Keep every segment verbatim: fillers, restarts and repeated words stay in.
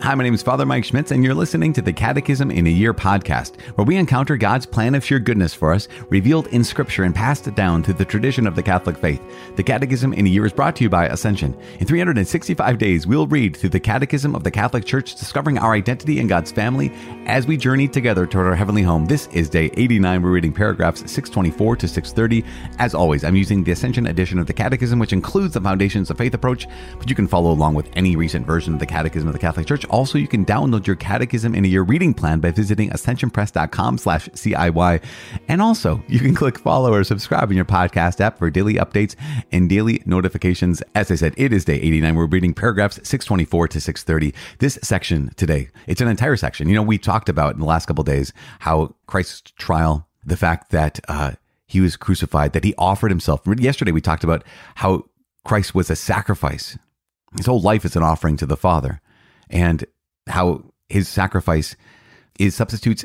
Hi, my name is Father Mike Schmitz, and you're listening to the Catechism in a Year podcast, where we encounter God's plan of sheer goodness for us, revealed in Scripture and passed down through the tradition of the Catholic faith. The Catechism in a Year is brought to you by Ascension. In three hundred sixty-five days, we'll read through the Catechism of the Catholic Church, discovering our identity in God's family as we journey together toward our heavenly home. This is day eighty-nine. We're reading paragraphs six twenty-four to six thirty. As always, I'm using the Ascension edition of the Catechism, which includes the Foundations of Faith approach, but you can follow along with any recent version of the Catechism of the Catholic Church. Also, you can download your Catechism in a Year reading plan by visiting ascensionpress.com slash CIY. And also, you can click follow or subscribe in your podcast app for daily updates and daily notifications. As I said, it is day eighty-nine. We're reading paragraphs six twenty-four to six thirty. This section today, it's an entire section. You know, we talked about in the last couple of days how Christ's trial, the fact that uh, he was crucified, that he offered himself. Yesterday, we talked about how Christ was a sacrifice. His whole life is an offering to the Father. And how his sacrifice is substitutes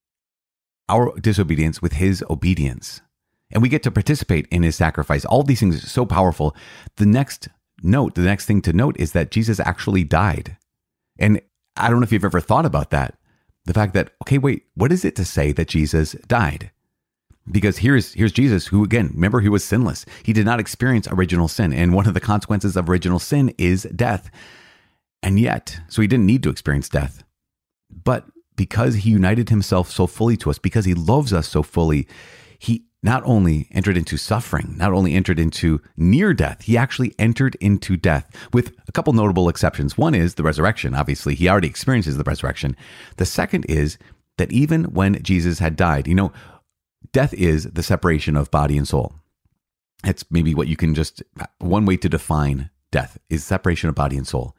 our disobedience with his obedience. And we get to participate in his sacrifice. All these things are so powerful. The next note, the next thing to note is that Jesus actually died. And I don't know if you've ever thought about that. The fact that, okay, wait, what is it to say that Jesus died? Because here's here's Jesus, who, again, remember, he was sinless. He did not experience original sin. And one of the consequences of original sin is death. And yet, so he didn't need to experience death. But because he united himself so fully to us, because he loves us so fully, he not only entered into suffering, not only entered into near death, he actually entered into death with a couple notable exceptions. One is the resurrection. Obviously, he already experiences the resurrection. The second is that even when Jesus had died, you know, death is the separation of body and soul. It's maybe what you can just, one way to define death is separation of body and soul.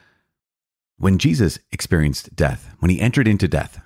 When Jesus experienced death, when he entered into death,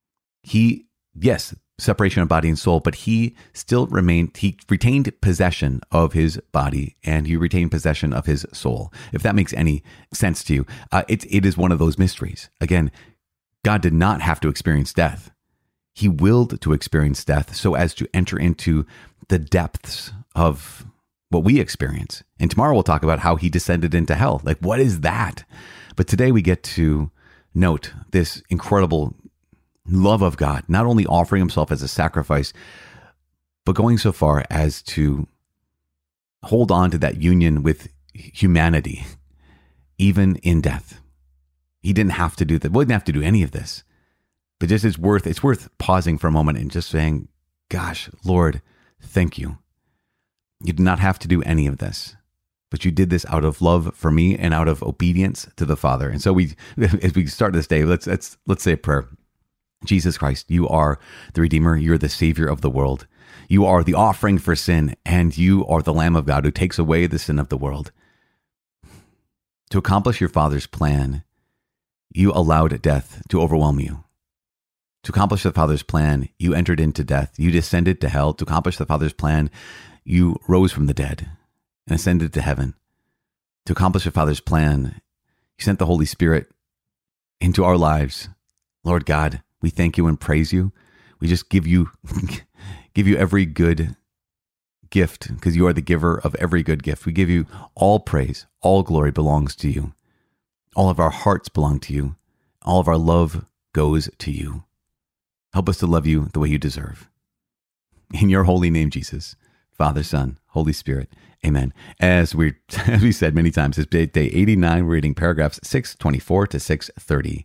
he, yes, separation of body and soul, but he still remained, he retained possession of his body and he retained possession of his soul. If that makes any sense to you, uh, it, it is one of those mysteries. Again, God did not have to experience death. He willed to experience death so as to enter into the depths of what we experience. And tomorrow we'll talk about how he descended into hell. Like, what is that? But today we get to note this incredible love of God, not only offering himself as a sacrifice, but going so far as to hold on to that union with humanity, even in death. He didn't have to do that. Well, he didn't have to do any of this. But just it's worth, it's worth pausing for a moment and just saying, gosh, Lord, thank you. You did not have to do any of this. But you did this out of love for me and out of obedience to the Father. And so we, as we start this day, let's let's let's say a prayer. Jesus Christ, you are the Redeemer. You're the Savior of the world. You are the offering for sin, and you are the Lamb of God who takes away the sin of the world. To accomplish your Father's plan, you allowed death to overwhelm you. To accomplish the Father's plan, you entered into death. You descended to hell. To accomplish the Father's plan, you rose from the dead and ascended to heaven. To accomplish the Father's plan, you sent the Holy Spirit into our lives. Lord God, we thank you and praise you. We just give you give you every good gift because you are the giver of every good gift. We give you all praise. All glory belongs to you. All of our hearts belong to you. All of our love goes to you. Help us to love you the way you deserve. In your holy name, Jesus, Father, Son, Holy Spirit. Amen. As we as we said many times, it's day eighty-nine. We're reading paragraphs six twenty-four to six thirty.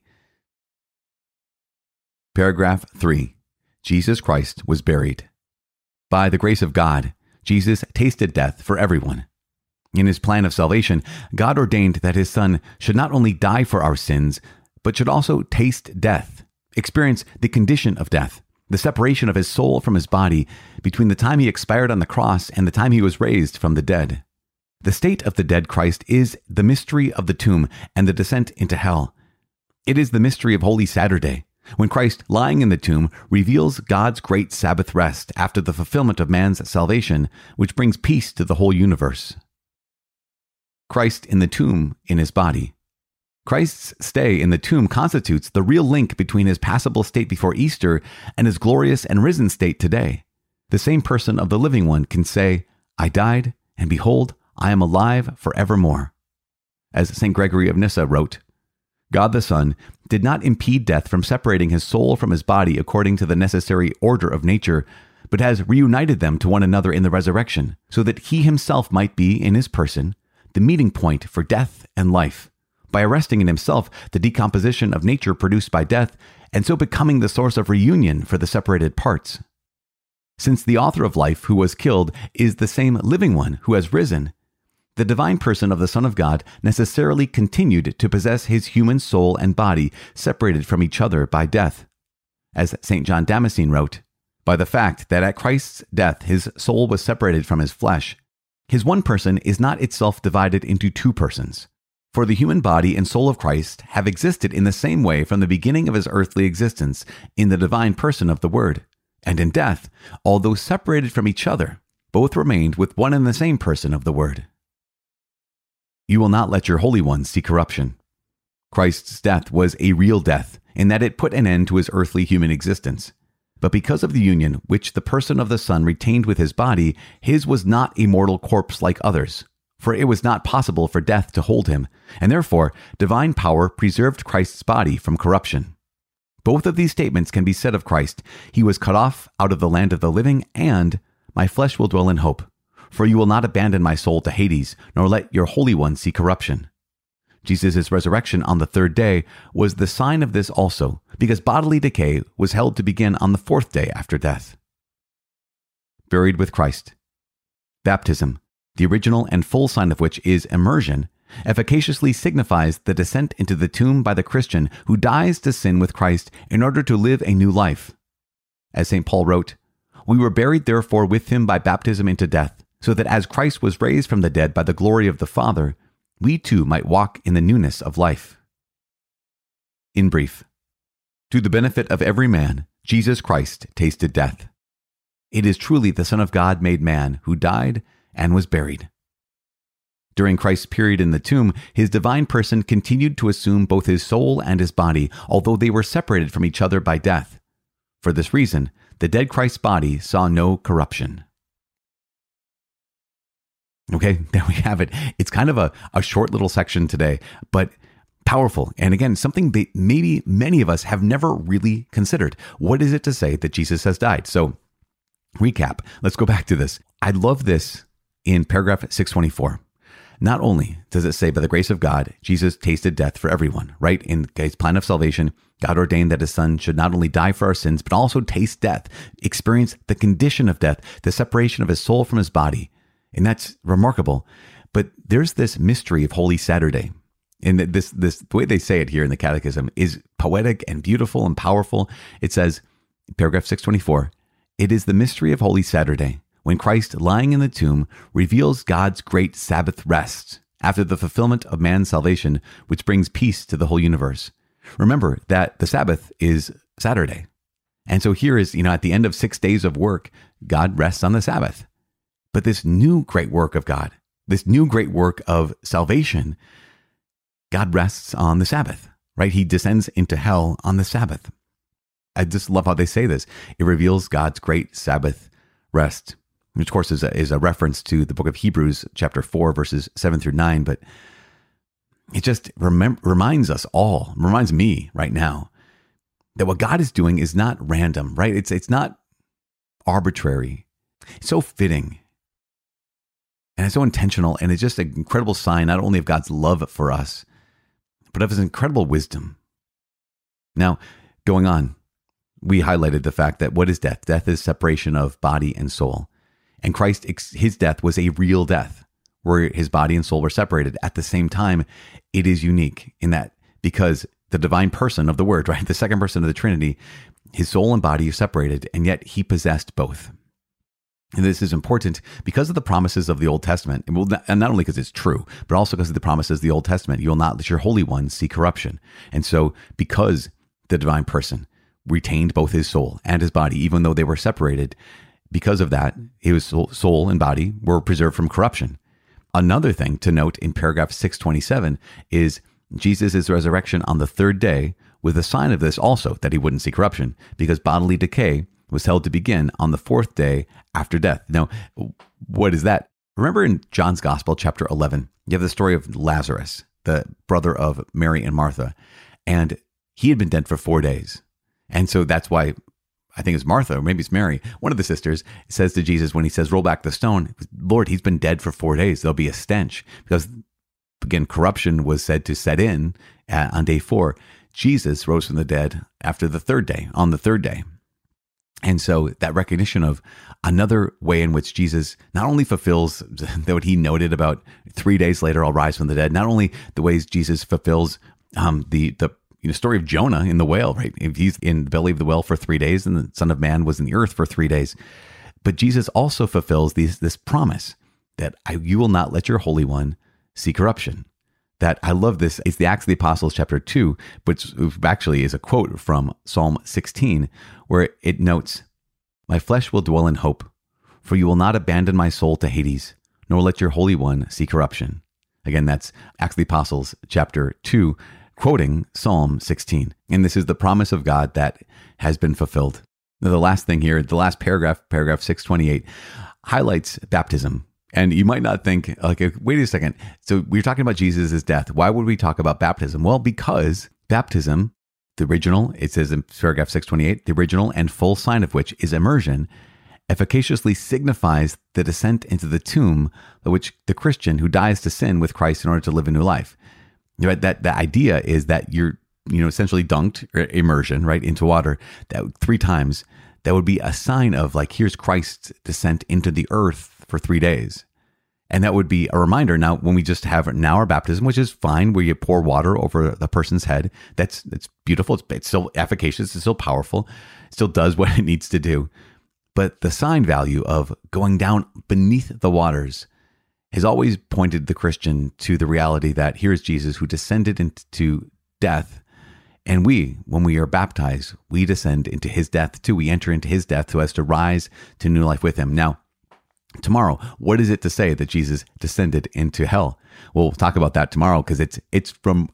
Paragraph three. Jesus Christ was buried. By the grace of God, Jesus tasted death for everyone. In his plan of salvation, God ordained that his Son should not only die for our sins, but should also taste death, experience the condition of death, the separation of his soul from his body between the time he expired on the cross and the time he was raised from the dead. The state of the dead Christ is the mystery of the tomb and the descent into hell. It is the mystery of Holy Saturday, when Christ, lying in the tomb, reveals God's great Sabbath rest after the fulfillment of man's salvation, which brings peace to the whole universe. Christ in the tomb in his body. Christ's stay in the tomb constitutes the real link between his passible state before Easter and his glorious and risen state today. The same person of the living one can say, I died, and behold, I am alive forevermore. As Saint Gregory of Nyssa wrote, God the Son did not impede death from separating his soul from his body according to the necessary order of nature, but has reunited them to one another in the resurrection, so that he himself might be, in his person, the meeting point for death and life, by arresting in himself the decomposition of nature produced by death, and so becoming the source of reunion for the separated parts. Since the author of life, who was killed, is the same living one who has risen, the divine person of the Son of God necessarily continued to possess his human soul and body separated from each other by death. As Saint John Damascene wrote, by the fact that at Christ's death his soul was separated from his flesh, his one person is not itself divided into two persons. For the human body and soul of Christ have existed in the same way from the beginning of his earthly existence in the divine person of the Word. And in death, although separated from each other, both remained with one and the same person of the Word. You will not let your Holy One see corruption. Christ's death was a real death, in that it put an end to his earthly human existence. But because of the union which the person of the Son retained with his body, his was not a mortal corpse like others, for it was not possible for death to hold him, and therefore divine power preserved Christ's body from corruption. Both of these statements can be said of Christ. He was cut off out of the land of the living, and my flesh will dwell in hope. For you will not abandon my soul to Hades, nor let your Holy One see corruption. Jesus' resurrection on the third day was the sign of this also, because bodily decay was held to begin on the fourth day after death. Buried with Christ. Baptism, the original and full sign of which is immersion, efficaciously signifies the descent into the tomb by the Christian who dies to sin with Christ in order to live a new life. As Saint Paul wrote, we were buried therefore with him by baptism into death, so that as Christ was raised from the dead by the glory of the Father, we too might walk in the newness of life. In brief, to the benefit of every man, Jesus Christ tasted death. It is truly the Son of God made man who died and was buried. During Christ's period in the tomb, his divine person continued to assume both his soul and his body, although they were separated from each other by death. For this reason, the dead Christ's body saw no corruption. Okay, there we have it. It's kind of a, a short little section today, but powerful. And again, something that maybe many of us have never really considered. What is it to say that Jesus has died? So, recap. Let's go back to this. I love this in paragraph six twenty-four. Not only does it say, by the grace of God, Jesus tasted death for everyone, right? In his plan of salvation, God ordained that his Son should not only die for our sins, but also taste death, experience the condition of death, the separation of his soul from his body. And that's remarkable. But there's this mystery of Holy Saturday. And this, this, the way they say it here in the Catechism is poetic and beautiful and powerful. It says, paragraph six twenty-four, it is the mystery of Holy Saturday, when Christ, lying in the tomb, reveals God's great Sabbath rest after the fulfillment of man's salvation, which brings peace to the whole universe. Remember that the Sabbath is Saturday. And so here is, you know, at the end of six days of work, God rests on the Sabbath. But this new great work of God, this new great work of salvation, God rests on the Sabbath, right? He descends into hell on the Sabbath. I just love how they say this. It reveals God's great Sabbath rest, which of course is a, is a reference to the book of Hebrews, chapter four, verses seven through nine. But it just remem- reminds us all, reminds me right now, that what God is doing is not random, right? It's, it's not arbitrary. It's so fitting. And it's so intentional, and it's just an incredible sign, not only of God's love for us, but of his incredible wisdom. Now, going on, we highlighted the fact that what is death? Death is separation of body and soul. And Christ, his death was a real death, where his body and soul were separated. At the same time, it is unique in that because the divine person of the Word, right, the second person of the Trinity, his soul and body are separated, and yet he possessed both. And this is important because of the promises of the Old Testament, and not only because it's true, but also because of the promises of the Old Testament. You will not let your Holy One see corruption. And so because the divine person retained both his soul and his body, even though they were separated, because of that, his soul and body were preserved from corruption. Another thing to note in paragraph six twenty-seven is Jesus' resurrection on the third day with a sign of this also, that he wouldn't see corruption, because bodily decay was held to begin on the fourth day after death. Now, what is that? Remember in John's Gospel, chapter eleven, you have the story of Lazarus, the brother of Mary and Martha. And he had been dead for four days. And so that's why I think it's Martha, or maybe it's Mary, one of the sisters, says to Jesus when he says, roll back the stone, Lord, he's been dead for four days. There'll be a stench. Because, again, corruption was said to set in uh, on day four. Jesus rose from the dead after the third day, on the third day. And so that recognition of another way in which Jesus not only fulfills what he noted about three days later, I'll rise from the dead, not only the ways Jesus fulfills um, the the you know, story of Jonah in the whale, right? If he's in the belly of the whale for three days and the Son of Man was in the earth for three days. But Jesus also fulfills these, this promise that I, you will not let your Holy One see corruption. That I love this. It's the Acts of the Apostles, chapter two, which actually is a quote from Psalm sixteen, where it notes, my flesh will dwell in hope, for you will not abandon my soul to Hades, nor let your Holy One see corruption. Again, that's Acts of the Apostles, chapter two, quoting Psalm sixteen. And this is the promise of God that has been fulfilled. Now, the last thing here, the last paragraph, paragraph six twenty-eight, highlights baptism. And you might not think, like, wait a second. So we're talking about Jesus' death. Why would we talk about baptism? Well, because baptism, the original, it says in paragraph six twenty-eight, the original and full sign of which is immersion, efficaciously signifies the descent into the tomb by which the Christian who dies to sin with Christ in order to live a new life. Right? That the idea is that you're, you know, essentially dunked, or immersion, right, into water that three times. That would be a sign of, like, here's Christ's descent into the earth for three days. And that would be a reminder. Now, when we just have now our baptism, which is fine, where you pour water over the person's head, that's it's beautiful. It's, it's still efficacious. It's still powerful. It still does what it needs to do. But the sign value of going down beneath the waters has always pointed the Christian to the reality that here's Jesus who descended into death. And we, when we are baptized, we descend into his death too. We enter into his death so as to rise to new life with him. Now, tomorrow, what is it to say that Jesus descended into hell? Well, we'll talk about that tomorrow, because it's it's from,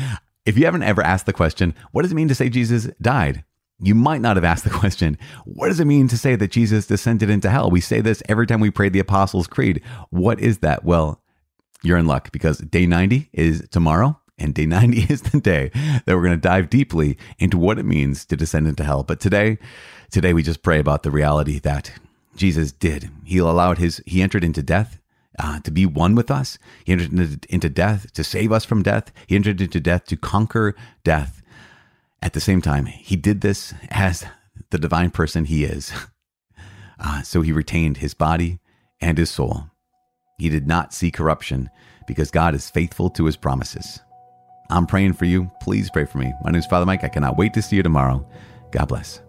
if you haven't ever asked the question, what does it mean to say Jesus died? You might not have asked the question, what does it mean to say that Jesus descended into hell? We say this every time we pray the Apostles' Creed. What is that? Well, you're in luck, because day ninety is tomorrow. And day ninety is the day that we're going to dive deeply into what it means to descend into hell. But today, today we just pray about the reality that Jesus did. He allowed his, he entered into death uh, to be one with us. He entered into, into death to save us from death. He entered into death to conquer death. At the same time, he did this as the divine person he is. Uh, so he retained his body and his soul. He did not see corruption because God is faithful to his promises. I'm praying for you. Please pray for me. My name is Father Mike. I cannot wait to see you tomorrow. God bless.